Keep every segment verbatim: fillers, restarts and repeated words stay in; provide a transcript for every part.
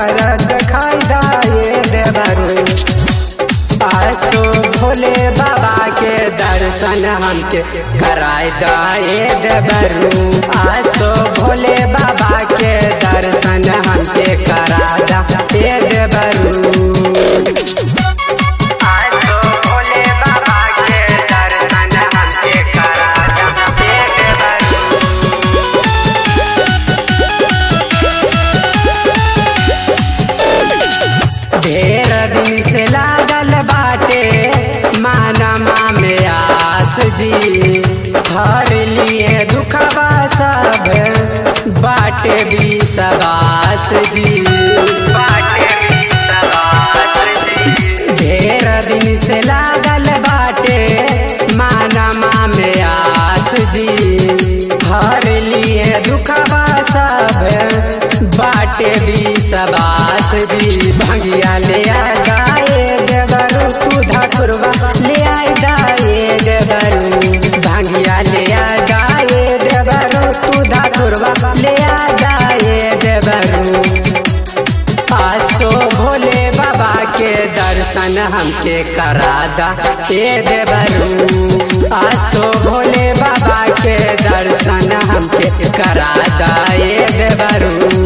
घर दिखाई दाए देवरू। आसो भोले बाबा के दर्शन हमके कराई दाए देवरू। आसो भोले बाबा के दर्शन हमके करा दाए देवरू। ढेर दिन से लागल बाटे मानमा में आस जी। हर लिए दुखबा सब बाटे भी सबास जी। बाटे भी सबास जी। ढेर दिन से लागल बाटे मानमा में आस जी। हर लिए दुखबा सब बाटे भी सबास जी। भंगिया ले आ गाए देवरू तू धकुरवा ले आ गाए देवरू। भंगिया ले आ गाए देवरू तू धकुरवा ले आ गाए देवरू। आसो भोले बाबा के दर्शन हमके करा दा ए देवरू। आसो भोले बाबा के दर्शन हमके करा दा ए देवरू।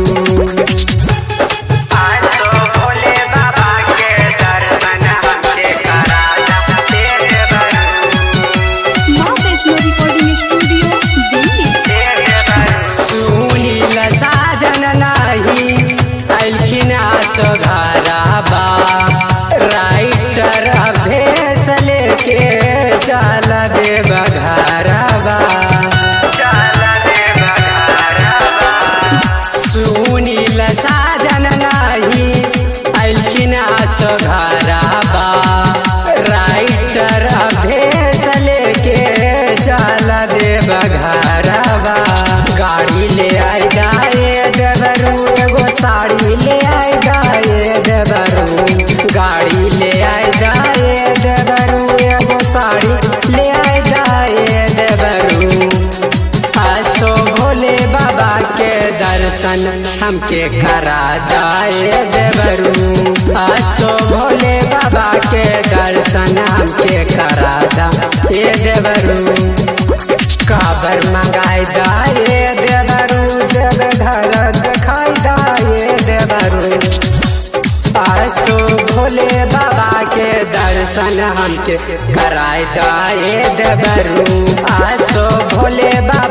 घराबा राइटर अभेस लेके चल देव घराबा। सुनील साजन नाही अलखिन सो घराबा। राइटर अभेस लेके चल देव घराबा। गाड़ी ले आई गाए देवरू एगो साड़ी ले आई गाए देवरू। गाड़ी ले आई गाए देवरू एगो साड़ी ले आई गाए देवरू। आसो भोले बाबा के दर्शन हमके करा दाए देवरू। आसो भोले बाबा के दर्शन हमके करा दाए देवरू। काबर मंगाई दाए देवरू देव घर दिखाई दाए देवरू। आसो भोले बाबा के दर्शन हमके कराई दाए देवरू। आसो भोले बाबा